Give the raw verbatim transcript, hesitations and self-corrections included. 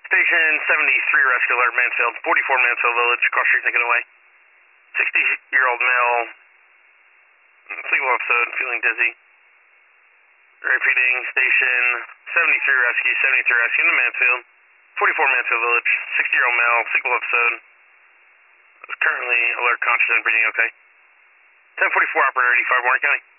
Station seventy-three, rescue alert, Mansfield, forty-four Mansfield Village, cross street taken away. sixty-year-old male, single episode, feeling dizzy. Repeating, station seventy-three rescue, seventy-three rescue in Mansfield, forty-four Mansfield Village, sixty-year-old male, single episode. Is currently alert, conscious, and breathing okay. ten forty-four, operator eighty-five, Warren County.